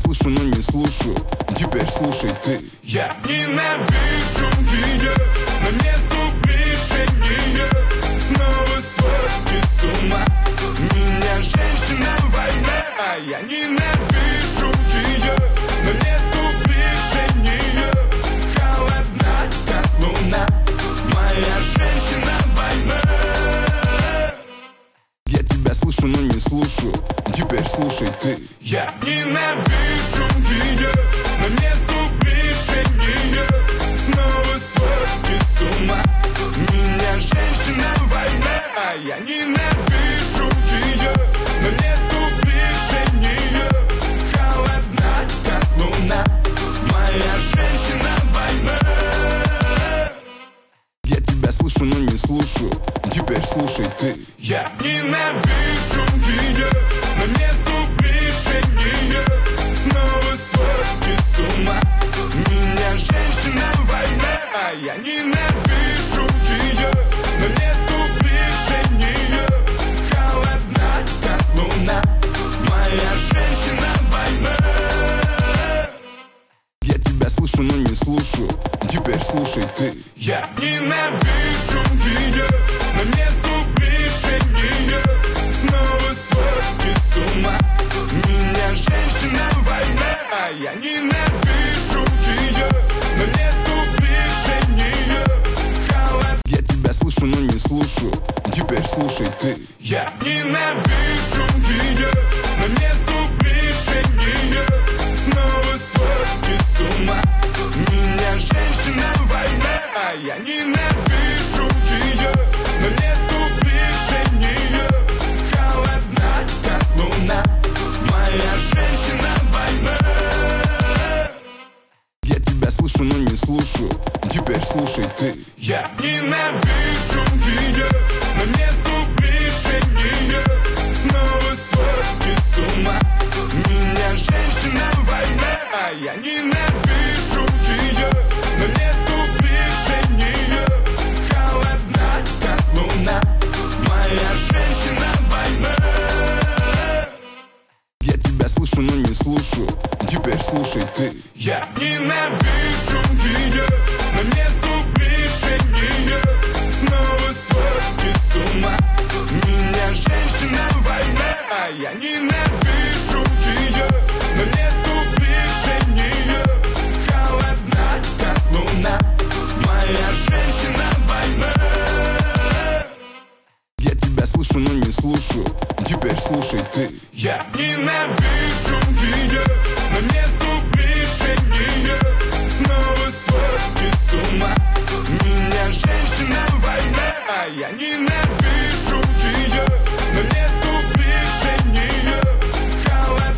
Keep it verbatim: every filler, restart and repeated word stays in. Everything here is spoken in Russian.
слышу, но не слушаю. Теперь слушай ты. Я ненавижу ее, но нету ближе нее. Снова сводит с ума меня женщина война. А я ненавижу ее, но нету ближе нее. Холодна, как луна, моя женщина война. Я тебя слышу, но не слушаю. Теперь слушай ты. Я ненавижу ее, но нету ближе нее. Снова сводит с ума меня женщина война. А я ненавижу ее, но нету ближе нее. Холодна, как луна, моя женщина война. Я тебя слышу, но не слушаю. Теперь слушай ты. Я ненавижу ее, но нету ближе нее. Снова сводит с ума меня женщина война. А я ненавижу ее, но нету ближе нее. Холодна, как луна, моя женщина война. Я тебя слышу, но не слушаю. Теперь слушай ты. Я ненавижу ее, но нету ближе нее. Снова сводит с ума меня женщина война. А я ненавижу ее, но нету ближе нее. Холод... Я тебя слышу, но не слушаю. Теперь слушай ты. Я ненавижу ее, но нету ближе нее. Снова сводит с ума меня женщина война. А я ненавижу ее, но нету ближе нее. Холодна, как луна, моя женщина война. Я тебя слышу, но не слушаю. Теперь слушай ты. Я ненавижу ее, но нету ближе нее. Снова сводит с ума меня женщина война. А я ненавижу ее, но нету ближе нее. Холодна, как луна, моя женщина война. Я тебя слышу, но не слушаю. Теперь слушай ты. Я ненавижу ее, но нету ближе нее. Снова сводит с ума меня женщина война. А я ненавижу ее, но нету ближе нее. Холодна, как луна, моя женщина война. Я тебя слышу, но не слушаю. Теперь слушай ты. Я ненавижу ее, но нету ближе нее. Снова сводит с ума меня женщина война. А я ненавижу